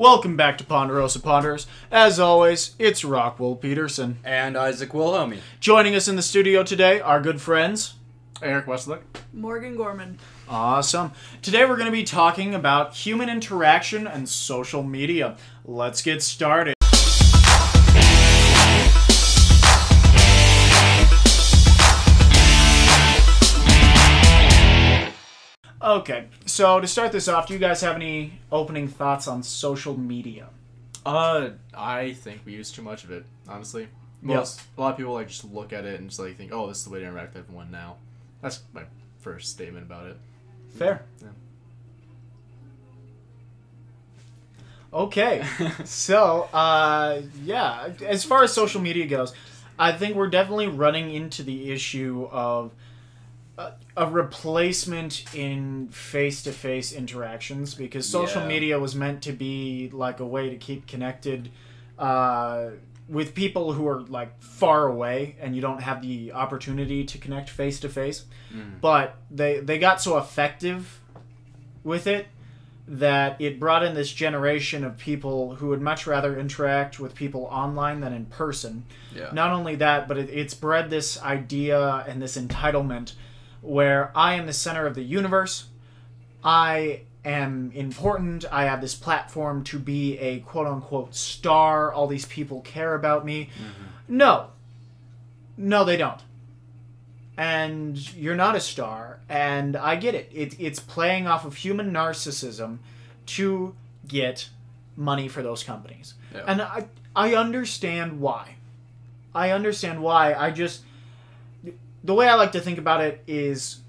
Welcome back to Ponderosa Ponders. As always, it's Rockwell Peterson. And Isaac Wilhelmy. Joining us in the studio today, our good friends, Eric Westlick. Morgan Gorman. Awesome. Today we're going to be talking about human interaction and social media. Let's get started. Okay, so to start this off, do you guys have any opening thoughts on social media? I think we use too much of it, honestly. A lot of people just look at it and just think, oh, this is the way to interact with everyone now. That's my first statement about it. Fair. Yeah. Okay, so, as far as social media goes, I think we're definitely running into the issue of a replacement in face-to-face interactions, because social media was meant to be like a way to keep connected with people who are far away and you don't have the opportunity to connect face-to-face. But they got so effective with it that it brought in this generation of people who would much rather interact with people online than in person. Yeah. Not only that, but it's bred this idea and this entitlement where I am the center of the universe, I am important, I have this platform to be a quote-unquote star, all these people care about me. No, they don't. And you're not a star, and I get it. It's playing off of human narcissism to get money for those companies. Yeah. And I understand why. The way I like to think about it is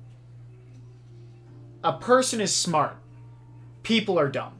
a person is smart. People are dumb.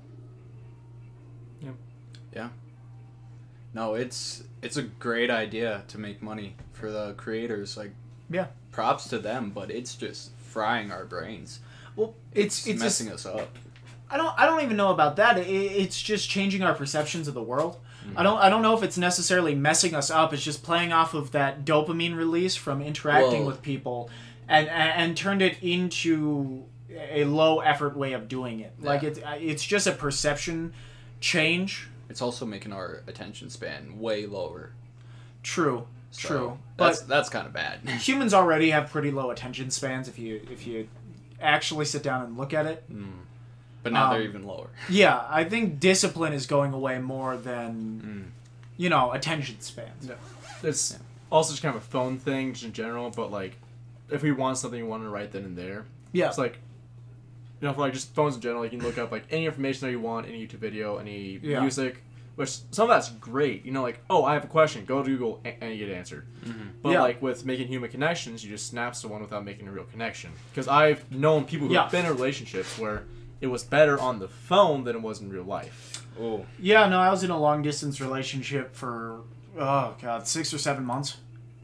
Yeah. No, it's a great idea to make money for the creators. Yeah. Props to them, but it's just frying our brains. Well, it's messing us up. I don't even know about that. It's just changing our perceptions of the world. I don't know if it's necessarily messing us up. It's just playing off of that dopamine release from interacting with people, and turned it into a low effort way of doing it. Yeah. It's just a perception change. It's also making our attention span way lower. True. But that's kind of bad. Humans already have pretty low attention spans if you actually sit down and look at it. But now they're even lower. Yeah, I think discipline is going away more than, attention spans. Yeah. It's also just kind of a phone thing just in general, but if we want something, we want to right then and there. Yeah. It's for just phones in general, you can look up any information that you want, any YouTube video, any music, which some of that's great. I have a question, go to Google and you get answered. But with making human connections, you just snap someone without making a real connection. Because I've known people who've been in relationships where it was better on the phone than it was in real life. Oh. Yeah, no, I was in a long-distance relationship for, 6 or 7 months.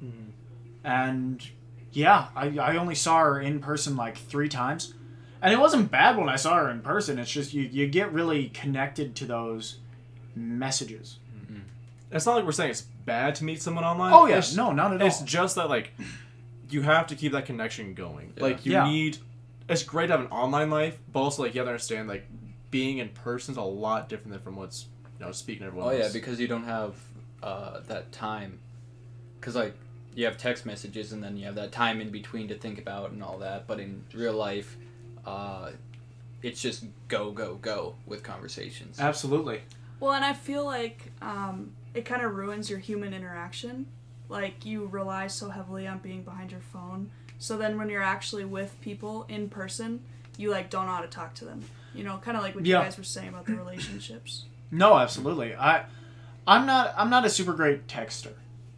And, I only saw her in person 3 times. And it wasn't bad when I saw her in person. It's just you get really connected to those messages. It's not like we're saying it's bad to meet someone online. Oh, yeah. No, not at all. It's just that, you have to keep that connection going. Yeah. You need... It's great to have an online life, but also, you have to understand, being in person is a lot different than from what's, speaking to everyone else. Oh, yeah, because you don't have that time. Because, you have text messages, and then you have that time in between to think about and all that. But in real life, it's just go, go, go with conversations. Absolutely. Well, and I feel like it kind of ruins your human interaction. You rely so heavily on being behind your phone. So then when you're actually with people in person, you don't know how to talk to them. Kind of like what you guys were saying about the relationships. No, absolutely. I'm not a super great texter.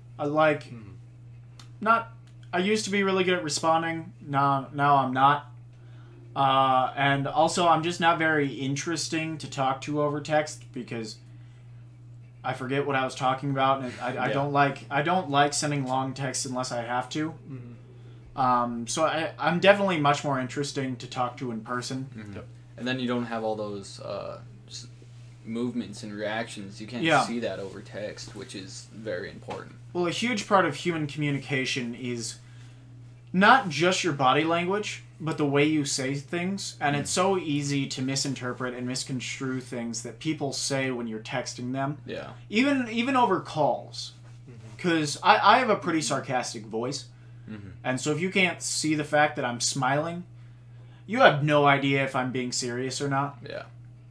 I used to be really good at responding. Now I'm not. And also I'm just not very interesting to talk to over text because I forget what I was talking about, and I don't like sending long texts unless I have to. So I'm definitely much more interesting to talk to in person. Yep. And then you don't have all those movements and reactions. You can't see that over text, which is very important. Well, a huge part of human communication is not just your body language, but the way you say things, and it's so easy to misinterpret and misconstrue things that people say when you're texting them. Yeah. Even over calls, because I have a pretty sarcastic voice, and so if you can't see the fact that I'm smiling, you have no idea if I'm being serious or not. Yeah.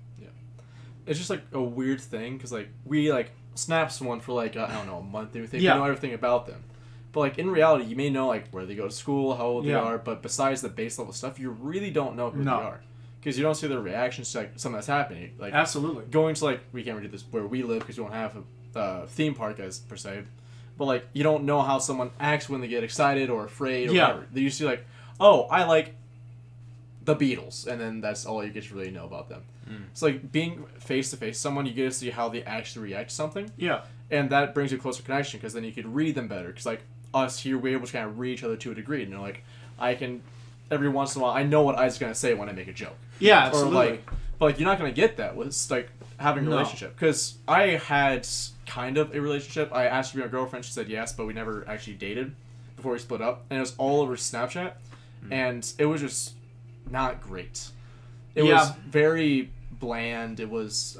It's just like a weird thing because like we like snap someone for like I don't know, a month and we think we know everything about them, but like in reality you may know like where they go to school, how old they are, but besides the base level stuff you really don't know who they are because you don't see their reactions to like something that's happening. Like absolutely going to like we can't really do this where we live because we don't have a theme park as per se, but like you don't know how someone acts when they get excited or afraid or whatever. They used to like, oh, I like the Beatles, and then that's all you get to really know about them. It's like being face to face someone, you get to see how they actually react to something. Yeah. And that brings you a closer connection because then you could read them better. Because like us here, we're able to kind of read each other to a degree. And like I can every once in a while I know what Isaac's gonna say when I make a joke. Yeah, absolutely. Or like, but like you're not gonna get that with like having a relationship. Because I had kind of a relationship. I asked her to be my girlfriend. She said yes, but we never actually dated before we split up. And it was all over Snapchat, and it was just not great. It was very bland. It was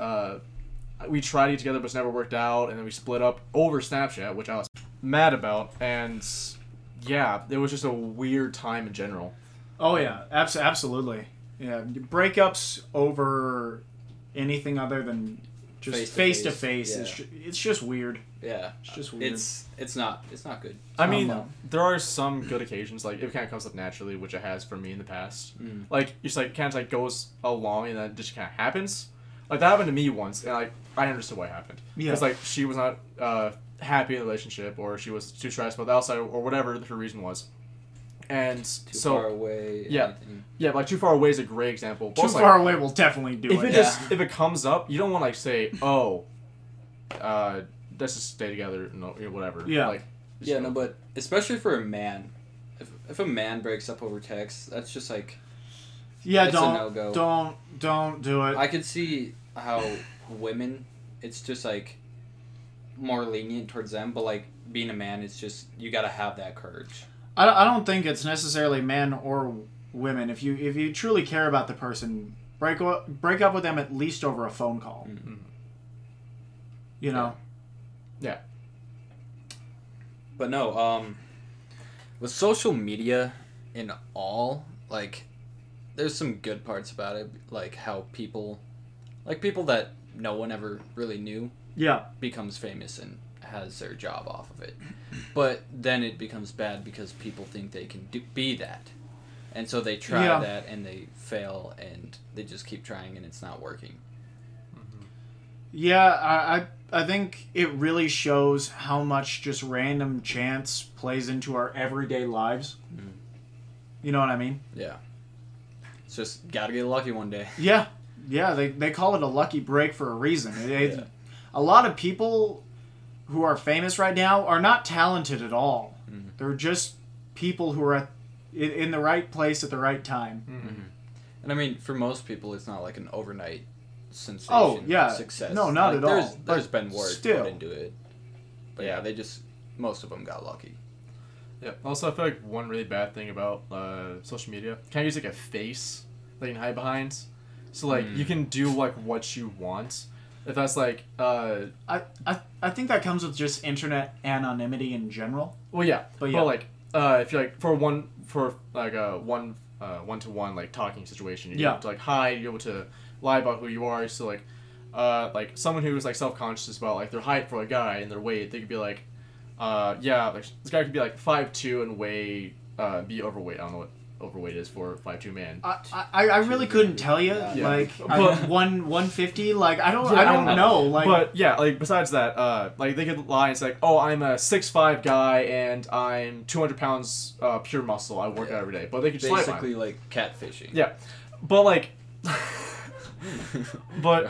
we tried to get together but it's never worked out, and then we split up over Snapchat, which I was mad about, and yeah, it was just a weird time in general. Oh yeah, absolutely. Yeah, breakups over anything other than just face to face. It's just weird. Yeah, it's just weird. It's not good. I mean, there are some good occasions, like it kind of comes up naturally, which it has for me in the past. Like it's like kind of like goes along and then it just kind of happens. Like that happened to me once, and like I understood why it happened. Because like she was not happy in the relationship, or she was too stressed about the outside, or whatever her reason was. And too far away. Yeah, but like too far away is a great example. Too far away will definitely do it. If it comes up, you don't want to like say, oh, let's just stay together, no, whatever. Yeah. Like, no, but especially for a man, if a man breaks up over text, that's just like, it's a no-go. Don't do it. I could see how women, it's just like more lenient towards them, but like being a man, it's just you gotta have that courage. I don't think it's necessarily men or women. If you truly care about the person, break up with them at least over a phone call. Mm-hmm. You know. Yeah. But no, with social media in all, like, there's some good parts about it, like how people that no one ever really knew, becomes famous and has their job off of it. But then it becomes bad because people think they can be that, and so they try that and they fail and they just keep trying and it's not working. Yeah, I think it really shows how much just random chance plays into our everyday lives. You know what I mean? Yeah. It's just gotta get lucky one day. Yeah, they call it a lucky break for a reason. A lot of people who are famous right now are not talented at all. They're just people who are in the right place at the right time. And I mean, for most people, it's not like an overnight sensation. Oh yeah, success. No, not at all. There's been work put into it, but yeah, most of them got lucky. Yeah. Also, I feel like one really bad thing about social media, kind of use like a face that you can hide behind. So like you can do like what you want. If that's like I think that comes with just internet anonymity in general. Well, yeah, but like if you're like for a one-to-one like talking situation, you're able to like hide, you're able to lie about who you are. So like someone who's like self-conscious about like their height for a guy and their weight, they could be like like this guy could be like 5'2" and be overweight. I don't know what overweight is for a 5'2" man. I really couldn't tell you. Yeah. Like 150. Like I don't know. Like, but yeah, like besides that, like they could lie and say like, oh, I'm a 6'5" guy and I'm 200 pounds pure muscle. I work out every day. But they could just basically like catfishing. Yeah, but like, but.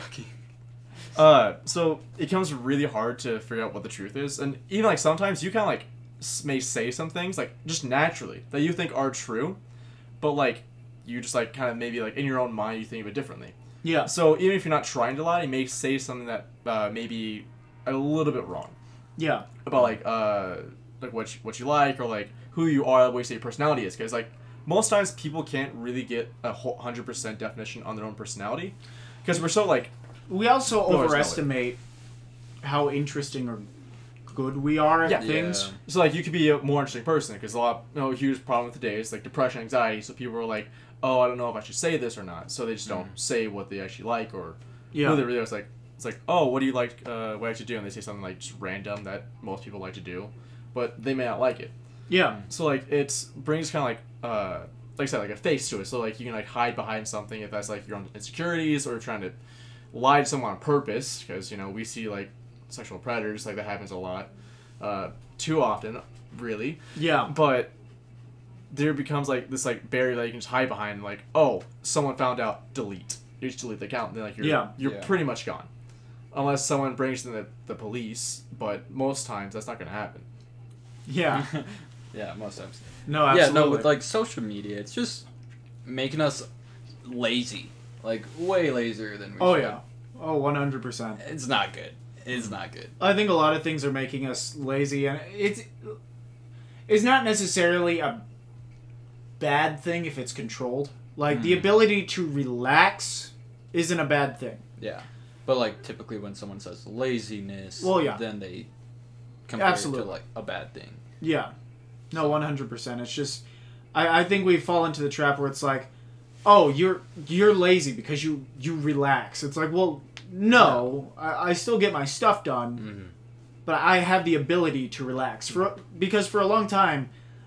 So it becomes really hard to figure out what the truth is, and even like sometimes you kind of like may say some things like just naturally that you think are true, but like you just like kind of maybe like in your own mind you think of it differently. Yeah. So even if you're not trying to lie, you may say something that may be a little bit wrong. Yeah. About like what you like or like who you are, the way you say your personality is, because like most times people can't really get 100% definition on their own personality because we're so like. We also overestimate how interesting or good we are at things. Yeah. So like you could be a more interesting person because a lot, huge problem today is like depression, anxiety. So people are like, oh, I don't know if I should say this or not. So they just don't say what they actually like or who they really are. It's like, oh, what do you like? What I should do? And they say something like just random that most people like to do, but they may not like it. Yeah. So like it brings kind of like I said, like a face to it. So like you can like hide behind something if that's like your own insecurities or trying to lie to someone on purpose because we see like sexual predators, like that happens a lot, too often, really. Yeah. But there becomes like this like barrier that you can just hide behind, like, oh, someone found out, delete. You just delete the account, and then like you're pretty much gone, unless someone brings in the police. But most times that's not gonna happen. Yeah. Yeah, most times. No, absolutely. Yeah, no, with like social media, it's just making us lazy, like way lazier than we should. Oh yeah. Oh, 100%. It's not good. It's not good. I think a lot of things are making us lazy, and it's not necessarily a bad thing if it's controlled. Like, the ability to relax isn't a bad thing. Yeah. But, like, typically when someone says laziness, then they compare it to, like, a bad thing. Yeah. No, 100%. It's just, I think we fall into the trap where it's like, oh, you're lazy because you relax. It's like, well, no, I still get my stuff done, but I have the ability to relax. Because for a long time,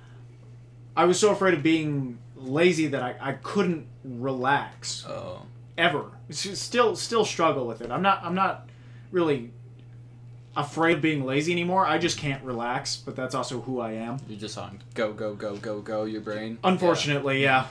I was so afraid of being lazy that I couldn't relax. Oh. Ever. Still struggle with it. I'm not really afraid of being lazy anymore. I just can't relax, but that's also who I am. You're just on go, your brain. Unfortunately, yeah.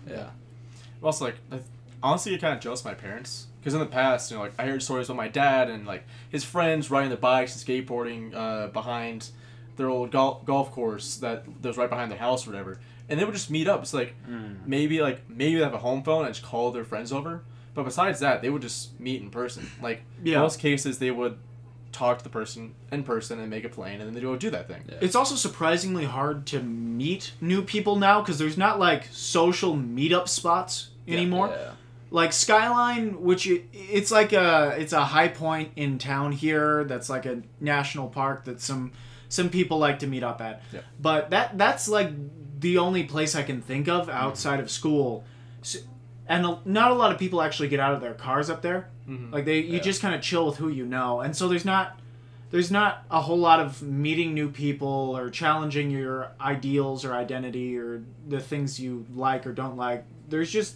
Also, like, honestly, it kind of jealous of my parents. Because in the past, like, I heard stories about my dad and, like, his friends riding their bikes and skateboarding behind their old golf course that was right behind their house or whatever. And they would just meet up. It's like, maybe they have a home phone and just call their friends over. But besides that, they would just meet in person. Like, in most cases, they would talk to the person in person and make a plan, and then they go do that thing. Yeah. It's also surprisingly hard to meet new people now because there's not, like, social meetup spots anymore. Yeah. Like Skyline, which it's like it's a high point in town here. That's like a national park that some people like to meet up at. Yeah. But that's like the only place I can think of outside of school, and not a lot of people actually get out of their cars up there. Like you just kind of chill with who you know, and so there's not a whole lot of meeting new people or challenging your ideals or identity or the things you like or don't like. There's just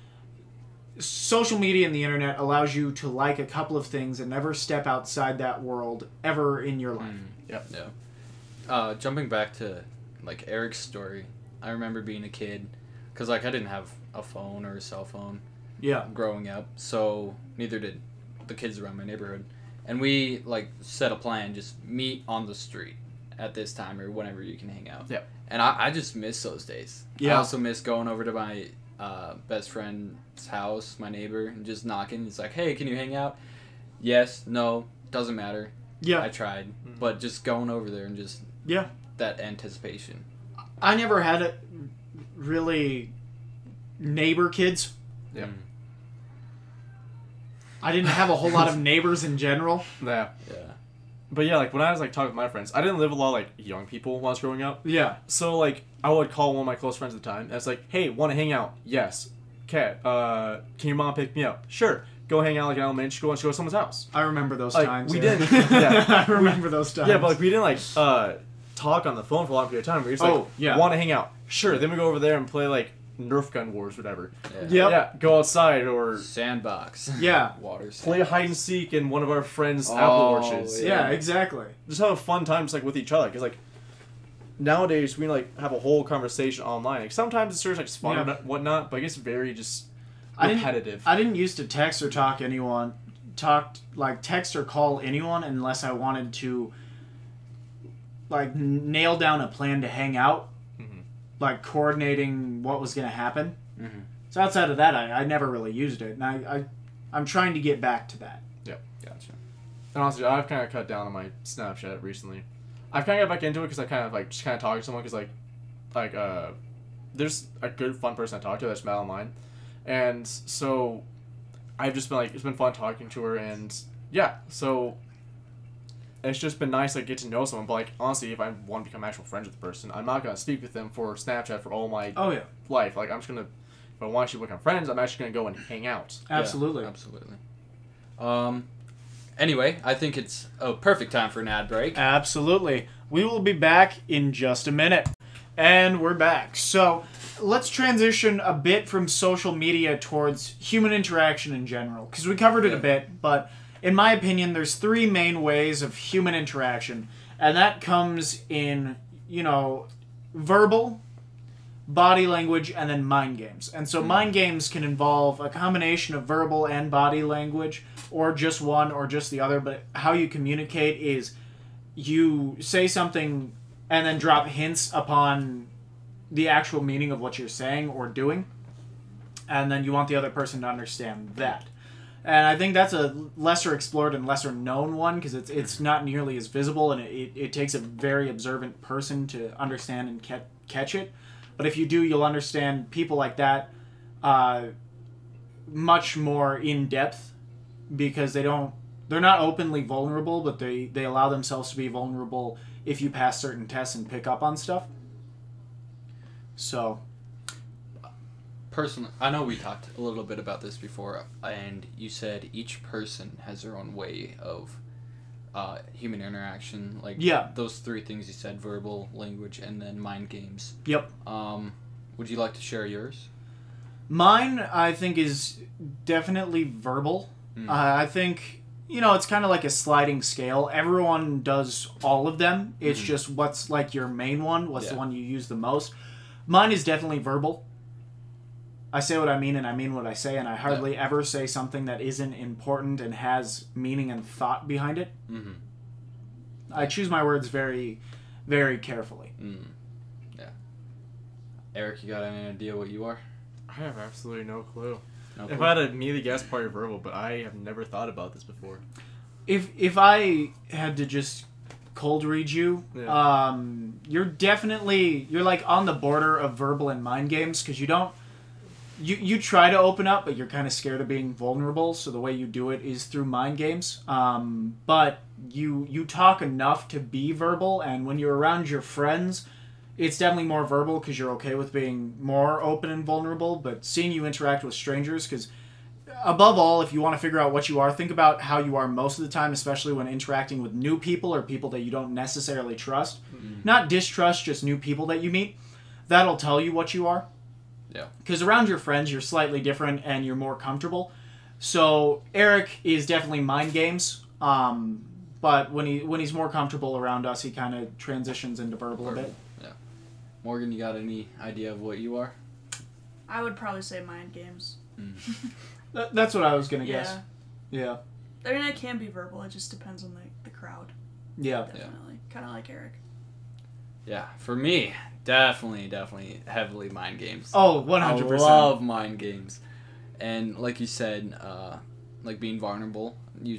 social media and the internet allows you to like a couple of things and never step outside that world ever in your life. Yeah. Jumping back to like Eric's story, I remember being a kid because like I didn't have a phone or a cell phone. Yeah. Growing up, so neither did the kids around my neighborhood, and we like set a plan: just meet on the street at this time or whenever you can hang out. Yeah. And I just miss those days. Yeah. I also miss going over to my best friend's house, my neighbor, and just knocking. It's like, hey, can you hang out? Yes, no, doesn't matter. Yeah. I tried, but just going over there and just that anticipation. I never had a really neighbor kids. Yeah. I didn't have a whole lot of neighbors in general. Yeah. But yeah, like when I was like talking with my friends, I didn't live with a lot of like young people when I was growing up. Yeah. So like I would call one of my close friends at the time, and it's like, hey, want to hang out? Yes. Okay. Can your mom pick me up? Sure. Go hang out like in elementary school and go to someone's house. I remember those like, times. We didn't. Yeah. I remember those times. Yeah, but like we didn't like talk on the phone for a long period of time. We just like want to hang out. Sure. Then we go over there and play like Nerf gun wars, whatever. Yeah. Go outside or sandbox. Yeah. Water. Play hide and seek in one of our friends' apple orchards. Yeah, exactly. Just have a fun time, just like with each other, because like nowadays we like have a whole conversation online. Like sometimes it's just like fun and whatnot, but it's very just repetitive. I didn't used to text or text or call anyone unless I wanted to like nail down a plan to hang out. Like coordinating what was going to happen. So outside of that, I never really used it, and I'm trying to get back to that. Yep, gotcha. And honestly, I've kind of cut down on my Snapchat recently. I've kind of got back into it because I kind of like just kind of talk to someone because like there's a good, fun person I talk to that's Madeline Mine. And so I've just been like, it's been fun talking to her, and yeah, so it's just been nice to like, get to know someone. But like, honestly, if I want to become actual friends with the person, I'm not going to speak with them for Snapchat for all my life. Like, I'm just going to, if I want to become friends, I'm actually going to go and hang out. Absolutely. Yeah, absolutely. Anyway, I think it's a perfect time for an ad break. Absolutely. We will be back in just a minute. And we're back. So let's transition a bit from social media towards human interaction in general, because we covered it a bit, but in my opinion, there's 3 main ways of human interaction, and that comes in, verbal, body language, and then mind games. And so mind games can involve a combination of verbal and body language, or just one or just the other, but how you communicate is you say something and then drop hints upon the actual meaning of what you're saying or doing, and then you want the other person to understand that. And I think that's a lesser explored and lesser known one, because it's not nearly as visible, and it takes a very observant person to understand and catch it. But if you do, you'll understand people like that much more in depth, because they're not openly vulnerable, but they allow themselves to be vulnerable if you pass certain tests and pick up on stuff. So, personally, I know we talked a little bit about this before, and you said each person has their own way of human interaction. Like, those 3 things you said: verbal, language, and then mind games. Yep. Would you like to share yours? Mine, I think, is definitely verbal. I think, it's kind of like a sliding scale. Everyone does all of them. It's just what's like your main one, what's the one you use the most. Mine is definitely verbal. I say what I mean, and I mean what I say, and I hardly ever say something that isn't important and has meaning and thought behind it. Mm-hmm. I choose my words very, very carefully. Yeah. Eric, you got any idea what you are? I have absolutely no clue. If I had to immediately guess, probably verbal, but I have never thought about this before. If I had to just cold read you, you're like on the border of verbal and mind games, because you try to open up, but you're kind of scared of being vulnerable, so the way you do it is through mind games. But you talk enough to be verbal, and when you're around your friends, it's definitely more verbal, because you're okay with being more open and vulnerable. But seeing you interact with strangers, because above all, if you want to figure out what you are, think about how you are most of the time, especially when interacting with new people or people that you don't necessarily trust. Not distrust, just new people that you meet. That'll tell you what you are. Yeah. Because around your friends, you're slightly different and you're more comfortable. So Eric is definitely mind games. But when he's more comfortable around us, he kind of transitions into verbal a bit. Yeah. Morgan, you got any idea of what you are? I would probably say mind games. That's what I was gonna guess. Yeah. I mean, I can be verbal. It just depends on the crowd. Yeah. Definitely. Kind of like Eric. Yeah. For me, definitely heavily mind games. Oh, 100%. I love mind games. And like you said, like being vulnerable,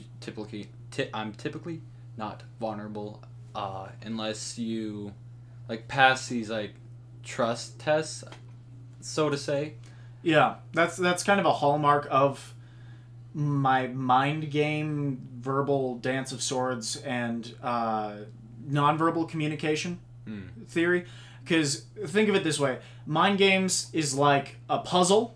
I'm typically not vulnerable unless you like pass these like trust tests, so to say. Yeah, that's kind of a hallmark of my mind game, verbal dance of swords, and nonverbal communication theory. Because think of it this way: mind games is like a puzzle.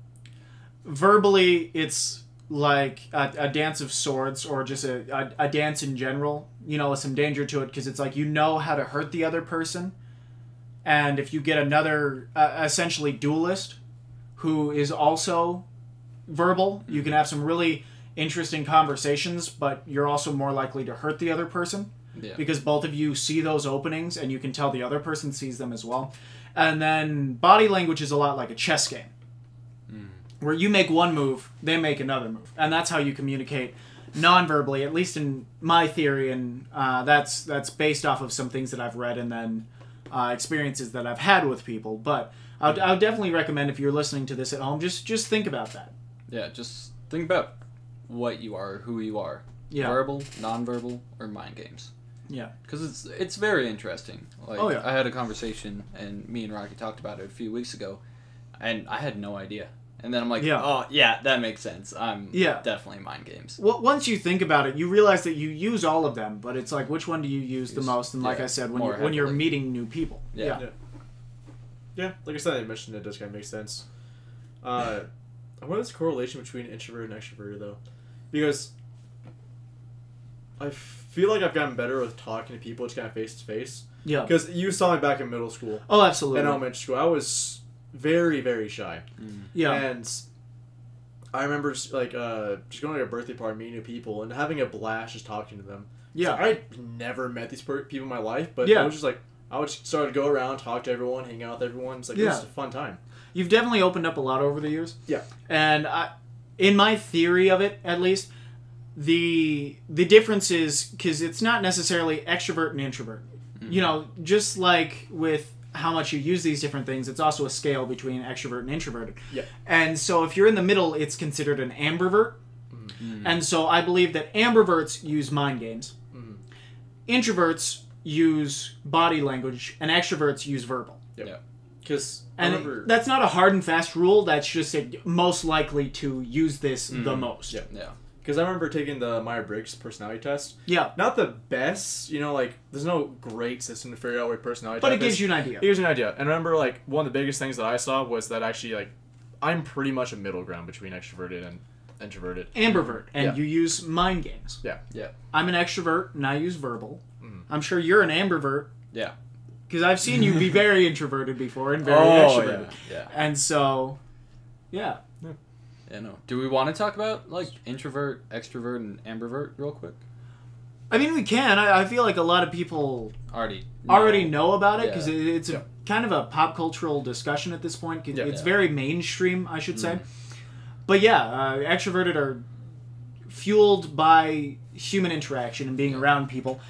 Verbally, it's like a dance of swords, or just a dance in general. With some danger to it, because it's like how to hurt the other person, and if you get another essentially duelist who is also verbal, you can have some really interesting conversations, but you're also more likely to hurt the other person. Yeah. Because both of you see those openings, and you can tell the other person sees them as well. And then body language is a lot like a chess game, where you make one move, they make another move. And that's how you communicate non-verbally, at least in my theory, and that's based off of some things that I've read, and then experiences that I've had with people. But I would definitely recommend, if you're listening to this at home, just think about that. Yeah, just think about what you are, who you are. Yeah. Verbal, non-verbal, or mind games. Yeah. Because it's very interesting. Like, Oh, yeah. I had a conversation, and me and Rocky talked about it a few weeks ago, and I had no idea. And then I'm like, Yeah. oh, yeah, that makes sense. I'm Yeah. definitely mind games. Well, once you think about it, you realize that you use all of them, but it's like, which one do you use the most? And like yeah, I said, more when you're heavily. meeting new people. Yeah. Yeah, like I said, I mentioned it does kind of make sense. What is the correlation between introvert and extroverted, though? Because I feel like I've gotten better with talking to people just kind of face to face. Yeah. Because you saw me back in middle school Oh, absolutely. and elementary school. I was very, very shy. Yeah. And I remember like just going to a birthday party, meeting new people, and having a blast just talking to them. Yeah. So I never met these people in my life, but Yeah. I was just like, I would start to go around, talk to everyone, hang out with everyone. It's like, it was a fun time. You've definitely opened up a lot over the years. Yeah. And in my theory of it, at least, the difference is because it's not necessarily extrovert and introvert. Mm-hmm. You know, just like with how much you use these different things, it's also a scale between extrovert and introverted. Yeah. And so if you're in the middle, it's considered an ambivert. Mm-hmm. And so I believe that ambiverts use mind games. Mhm. Introverts use body language, and extroverts use verbal. Because I And remember... that's not a hard and fast rule. That's just most likely to use this the most. Yeah. Yeah. Because I remember taking the Myers-Briggs personality test. Yeah. Not the best, you know, like, there's no great system to figure out what personality But type it gives is. you an idea. It gives you an idea. And I remember, like, one of the biggest things that I saw was that actually, like, I'm pretty much a middle ground between extroverted and introverted. Ambivert, and Yeah. you use mind games. Yeah. Yeah. I'm an extrovert, and I use verbal. Mhm. I'm sure you're an ambivert. Yeah. Because I've seen you be very introverted before and very Oh, extroverted. yeah. And so, yeah. Yeah, no. Do we want to talk about, like, introvert, extrovert, and ambivert real quick? I mean, we can. I feel like a lot of people Already know about it because Yeah. it's a kind of a pop cultural discussion at this point. 'Cause Yeah. it's Yeah. very mainstream, I should say. But yeah, extroverted are fueled by human interaction and being around people.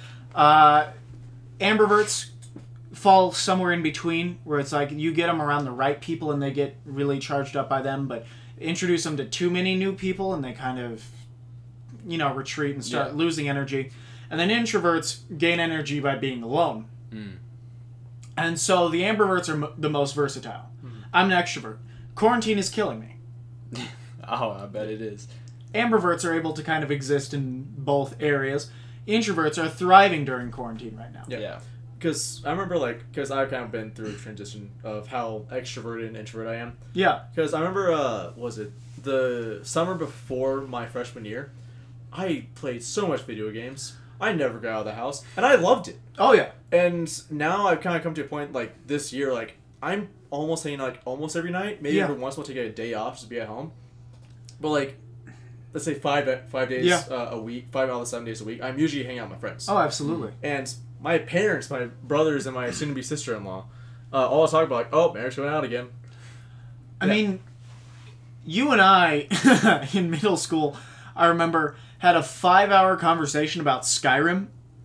Ambiverts fall somewhere in between, where it's like you get them around the right people and they get really charged up by them, but introduce them to too many new people and they kind of, retreat and start losing energy. And then introverts gain energy by being alone. Mm. And so the ambiverts are the most versatile. I'm an extrovert. Quarantine is killing me. Oh, I bet it is. Ambiverts are able to kind of exist in both areas. Introverts are thriving during quarantine right now. Yeah. Because I remember, like, because I've kind of been through a transition of how extroverted and introvert I am. Yeah. Because I remember, was it the summer before my freshman year? I played so much video games. I never got out of the house, and I loved it. Oh, yeah. And now I've kind of come to a point, like, this year, like, I'm almost hanging out, like, almost every night. Maybe every once in a while take a day off just to be at home. But, like, let's say 5 days a week, 5 out of the 7 days a week, I'm usually hanging out with my friends. Oh, absolutely. And my parents, my brothers, and my soon-to-be sister-in-law, all talk about, like, oh, Eric's going out again. I mean, you and I, in middle school, I remember, had a 5-hour conversation about Skyrim.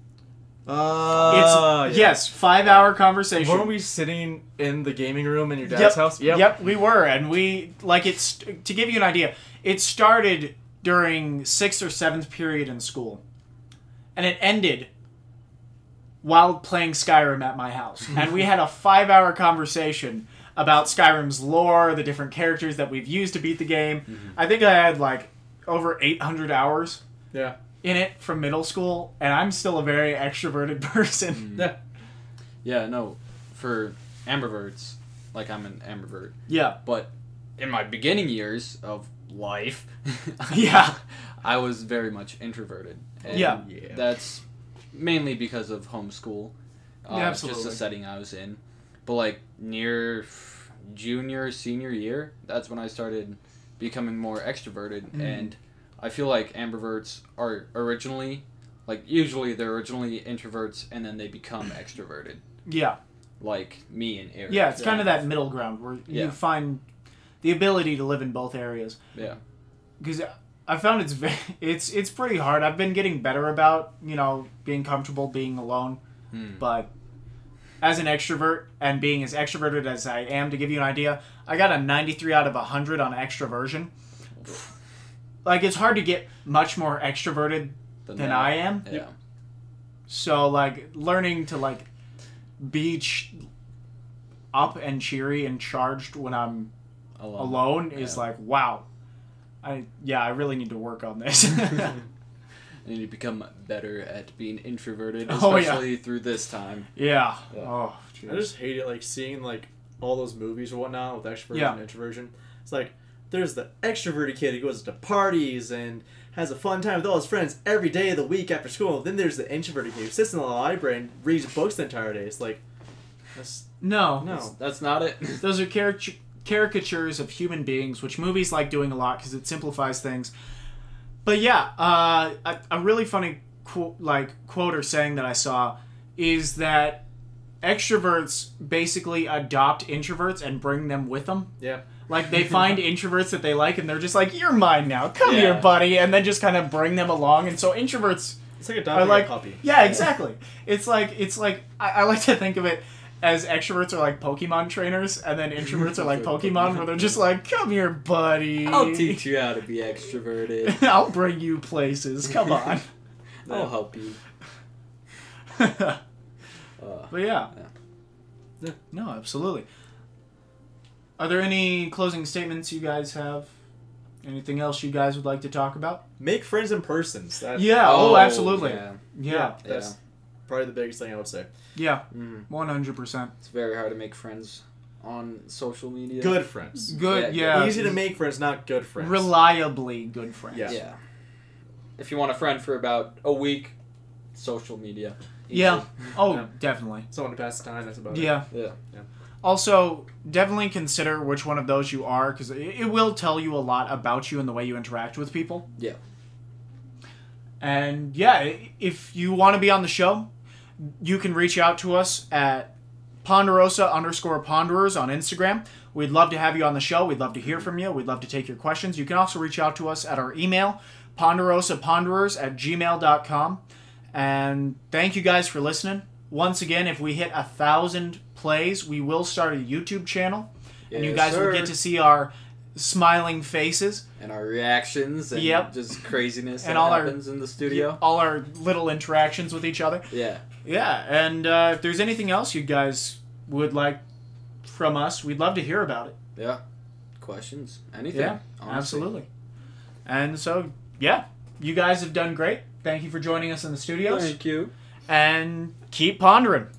Yes, 5-hour conversation. Weren't we sitting in the gaming room in your dad's house? Yep, we were. And to give you an idea, it started during 6th or 7th period in school. And it ended while playing Skyrim at my house. And we had a 5-hour conversation about Skyrim's lore, the different characters that we've used to beat the game. Mm-hmm. I think I had like over 800 hours Yeah. in it from middle school, and I'm still a very extroverted person. Yeah. Yeah, no. For ambiverts, like I'm an ambivert. Yeah. But in my beginning years of life, Yeah. I was very much introverted. And Yeah. that's mainly because of homeschool. Yeah, absolutely. Just the setting I was in. But like near junior, senior year, that's when I started becoming more extroverted. And I feel like ambiverts are usually they're originally introverts and then they become extroverted. Yeah. Like me and Eric. Yeah, it's kind of that middle ground where you find the ability to live in both areas. Yeah. Because I found it's pretty hard. I've been getting better about, being comfortable being alone. But as an extrovert and being as extroverted as I am, to give you an idea, I got a 93 out of 100 on extroversion. Like, it's hard to get much more extroverted than I am. Yeah. So, like, learning to, like, be up and cheery and charged when I'm alone is like, wow. I really need to work on this. I need to become better at being introverted, especially through this time. Yeah. Oh, geez. I just hate it, like, seeing, like, all those movies or whatnot with extroversion and introversion. It's like, there's the extroverted kid who goes to parties and has a fun time with all his friends every day of the week after school. Then there's the introverted kid who sits in the library and reads books the entire day. It's like, no, that's not it. Those are caricatures of human beings, which movies like doing a lot because it simplifies things. But yeah, a really funny quote or saying that I saw is that extroverts basically adopt introverts and bring them with them. Yeah. Like, they find introverts that they like, and they're just like, you're mine now. Come here, buddy. And then just kind of bring them along. And so introverts... It's like adopting a puppy. Yeah, exactly. It's like I like to think of it as extroverts are like Pokemon trainers, and then introverts are like Pokemon, where they're just like, come here, buddy. I'll teach you how to be extroverted. I'll bring you places. Come on. I'll help you. But yeah. No, absolutely. Are there any closing statements you guys have? Anything else you guys would like to talk about? Make friends in person. Absolutely. Yeah. That's probably the biggest thing I would say. Yeah, 100%. It's very hard to make friends on social media. Good friends. Good, yeah. Easy to make friends, not good friends. Reliably good friends. Yeah. If you want a friend for about a week, social media. Easy. Yeah. Oh, definitely. Someone to pass the time, that's about it. Yeah. Also, definitely consider which one of those you are, because it will tell you a lot about you and the way you interact with people. Yeah. And yeah, if you want to be on the show, you can reach out to us at Ponderosa_Ponderers on Instagram. We'd love to have you on the show. We'd love to hear from you. We'd love to take your questions. You can also reach out to us at our email, ponderosaponderers@gmail.com. And thank you guys for listening. Once again, if we hit 1,000 plays, we will start a YouTube channel. And you guys will get to see our smiling faces. And our reactions and just craziness and all happens in the studio. All our little interactions with each other. Yeah. Yeah, and if there's anything else you guys would like from us, we'd love to hear about it. Yeah. Questions. Anything. Yeah, honestly. Absolutely. And so, yeah, you guys have done great. Thank you for joining us in the studios. Thank you. And keep pondering.